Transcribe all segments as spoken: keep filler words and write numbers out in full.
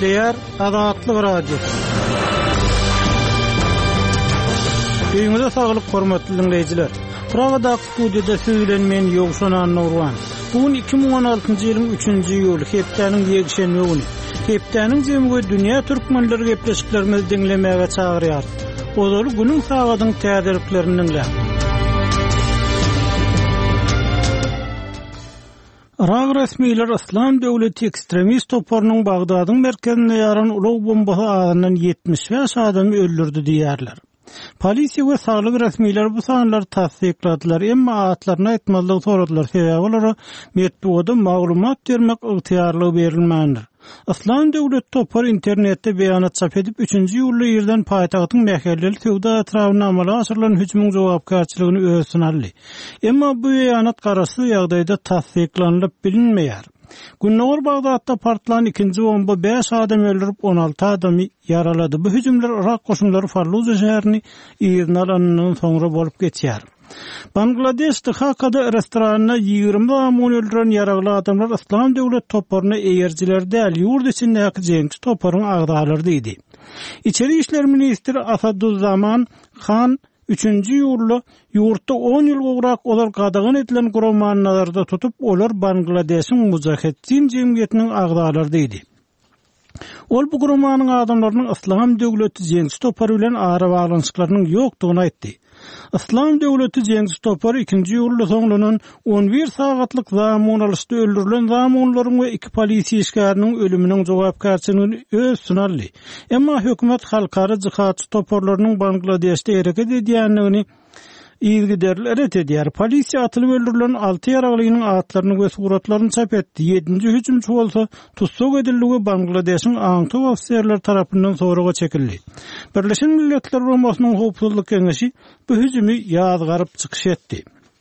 Gepleyer Azatlyk Radio. Öýüňizde saglyk hormatly dinleýijiler. Pragada studiýada söýlenmeýän ýogşanan Nurwan. Bugün iki bin on altyncy ýylyň üçünji ýuly hepdeniň ýegşenme güni. Hepdeniň jemgy dünýä türkmenleri gepleşiklerimizi dinlemäge çagyrýar. Olar günüň sagadyň täzeliklerini dinlä. Irak resmiler İslam Döwleti ekstremist toparynyň Bagdadyň merkezinde ýaran ulug bombasy agynyň yetmiş beş adamy öldürdi diýerler. Polisiýa we saglyk resmiler bu sanlary tasdikladylar, emma atlaryna aýtmalyk soradylar. Sebäbi olara metbuda maglumat bermek ygtyarlygy berilmändir. İslam Döwleti topar internetde beýanat çap edip üçünji ýuly ýerden paýtagtyň mähelleli sowda etrawyna amala aşyrylan hüjümüň jogapkarçylygyny öwsün aldy. Emma bu beýanat garasy ýagdaýda tasdiklanyp bilinmeýär. Günnäger Bagdatda partlanan ikinji bomba beş adam öldürüp on alty adamy yaralady. Bu hüjümler Irak goşunlary Falluja şäherini ýerine alanynyň soňra bolup geçýär. Bangladeş Dhakada restoranyna ýygrimi adam öldüren yaragly adamlar İslam Döwleti toparyny eýerjiler däl, ýurt içindäki jeňçi toparyň agdalary diýdi. İçeri işler ministri Asaduzzaman Khan üçünji ýurly ýurtda on ýyl gowrak olar gadagan edilen gurumannalary tutup, olar Bangladeşiň Mujahedin jemgyýetiniň agdalary diýdi. Ol bu gurumanyň adamlarynyň İslam Döwleti jeňçi topary bilen ara baglanyşyklarynyň ýokdugyny aýtdy. İslam Döwleti jeňçi topary ikinji ýurly soňlanan on bir sagatlyk zaman alysda öldürilen zamanlaryň we iki polisiýa işgäriniň ölüminiň jogapkarçylygyny öwsün aldy. Emma hökümet halkara jihadçy toparlarynyň Bangladeşde hereket edýänligini ýygyderler etdiler. Polisiýa atylyp öldürilen alty ýaraglynyň atlaryny we suratlaryny çap etdi. Ýedinji hüjümçi bolsa tutsak ediligi Bangladeşiň aňty ofisiýerler tarapyndan soraga çekildi. Birleşen Milletler Guramasynyň howpsuzlyk keňeşi bu hüjümi ýazgaryp çykyş etdi.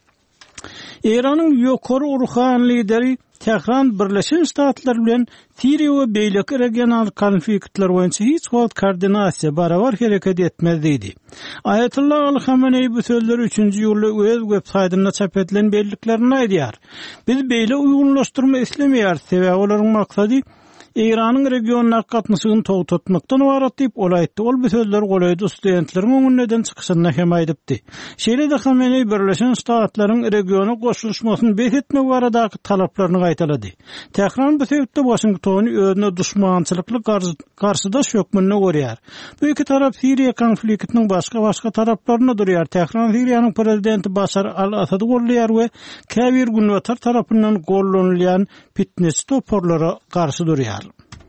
Iranyň ýokary urhan lideri Tehran Birleşen Ştatlar bilen Siriýa we beýleki regional konfliktler boýunça hiç wagt koordinasiýa barabar hereket etmez diýdi. Ayatullah Ali Khamenei bu sözleri üçünji ýuly öz websaýtyna çap edilen belliklerini aýdýar. Biz beýle uýgunlaşdyrma islemeýär, sebäbi olaryň maksady İran'ın regionuna katmışygyny togtatmakdan ibaret diýip ol aýtdy. Ol bu sözleri goýdy studentleriň öňünden çykyşyna hem aýdypdy. Şeýle-de Khamenei Birleşen Ştatlaryň regiona goşulmasyny beýletmek baradaky talaplaryny gaýtalady. Tehran bu sebäpde Washingtony özüne düşmançylykly garşydaş hökmüne görýär. Bu iki tarap Siriýa konfliktiniň başga-başga taraplaryna durýar. Tehran Siriýanyň prezidenti Başar al-Asady gollýar we käbir günwatar tarapyndan gollanylýan fitness toparlara garşy durýar.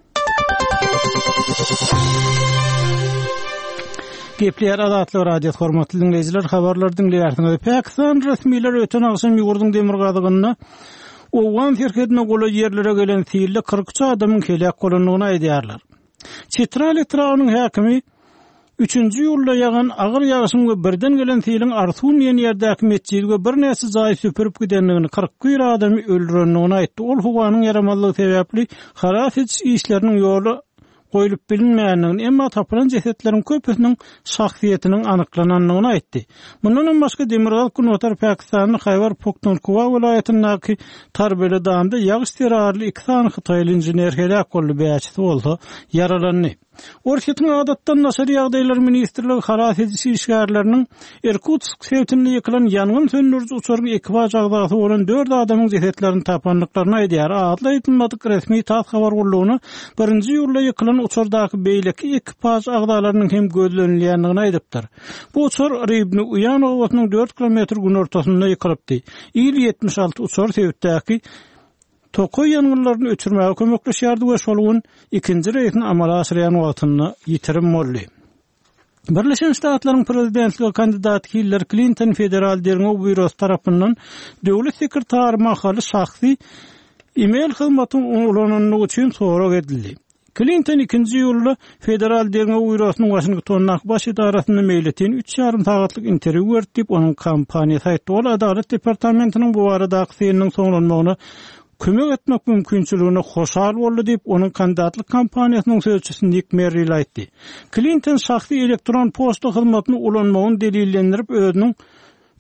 Gepleyer Azatlyk Radio hormatly dinleýijiler, habarlar dinleýärsiňiz. Pakistan resmiler öten agşam ýurdun demir gadygyna Owan şirketine gola ýerlere gelen sirli kırk üç adamyň kelek golanlygyny aýdýarlar. Çetral etrawynyň häkimi üçünji ýylda ýagan agyr ýaşyň we birden gelen sirliň arsuň ýeni ýerdäki mesçidge bir näse zaý süpürüp gidenligini kırk bir adamy öldürenligini aýtdy. Ol howanyň yaramazlygy sebäpli haras etiş işleriniň ýoly goýulyp bilinmeýänligini, emma tapylan jesetleriň köpüsiniň şahsiýetiniň anyklananlygyny aýtdy. Mundan başga Demirgal Kunwatar Pakistanyň Khyber Pakhtunkhwa welaýatynyňky Tarbela dağında ýagyş terrorly iki sany Hytaýly inżinier helak boldy, beýçisi bolsa yaralandy. Orşetin adatdan naşar ýagdaýlar ministrligi haras ediş işgärleriniň Irkutsk şehrinde ýykylan ýangyn söndürüji uçuryň ekipaj agdasy bolan dört adamyň jesetlerini tapanlyklaryny aýdýar. Adly aýtylmadyk resmi tat habar boldugyny birinji ýylda ýykylan uçurdaky beýleki ekipaj agdalarynyň hem gözlenilýänligini aýdypdyr. Bu uçur Rybny Uyan owasynyň dört kilometr gün ortasynda ýykylypdy. Il yetmiş alty uçur sebäpdäki Tokoy ýangynlaryny öçürmäge kömekleşýärdi we şolugyň ikinji reýsini amala aşyrýan wagtyny ýitirim boldy. Birleşen Ştatlaryň prezidentligi kandidaty Hillary Clinton federal derňew bürosu tarapyndan döwlet sekretary mahaly şahsy e-mail hyzmatyny ulananlygy üçin sorag edildi. Clinton ikinji ýylda federal derňew bürosunyň Washington'da baş idarasyna meýletin üç ýarym sagatlyk interwýu berdi, onuň kampaniýasy aýtdy. Ol Adalet departamentiniň bu barada aksiyanyň soňlanmagyna kömek etmek mümkinçiligine hoşal boldy diýip onuň kandidatlyk kampaniýasynyň sözçüsi Nick Merrill aýtdy. Clinton şahsy elektron posta hyzmatyny ulanmagyny delillendirip özüniň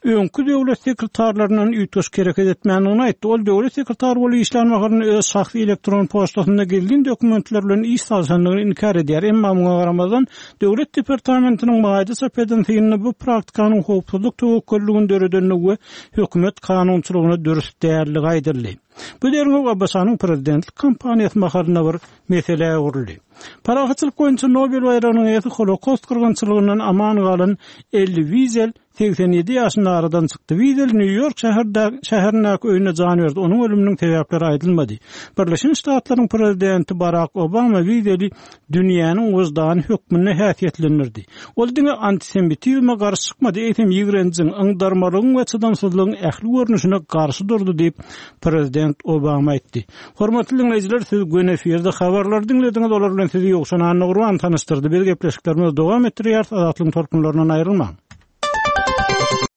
öňkü döwlet sekretarlarynyň üýtgeç kereket etmändigini aýtdy. Ol döwlet sekretary bolup işlenmegini öz şahsy elektron poçtasynda geldiň dokumentler bilen iş salsanlygyny inkar edýär. Emma muňa garamazdan döwlet departamentiniň maýda sepedensini bu praktikaның howpsuzlyk töwekkülligini döredenligi we hökümet kanunçylygyna dürüst däýerligi aýdyldy. Bu derňe Abbasanyň prezidentlik kampaniýasy mahalynda bir mesele öwrüldi. Parahatçylyk boýunça Nobel bayrağynyň ýaty Holocaust gyrgynçylygyndan aman galan Elie Wiesel seksen ýedi ýaşynda aradan çykdy. Wiesel New York şäherinde şäherindäki öýüne jan berdi. Onuň ölüminiň sebäpleri aýdylmady. Birleşik Ştatlaryň prezidenti Barack Obama Wieseli dünýäniň wyzdany hökmüne häsiýetlendirdi. Ol diňe antisemitizme garşy çykmady, eýsem ýigrenjiň, aňdarmalygyň we çydamsızlygyň ähli görnüşine garşy durdy diýip prezident Obama aýtdy. Hormatly dinleýijiler, siz gün eferde habarlar dinlediňiz, olar bilen sizi ýokşan anny gurban tanıştyrdy. Bir gepleşiklerimiz dowam etdirýär. Azatlyň torkunlaryndan aýrylmaň.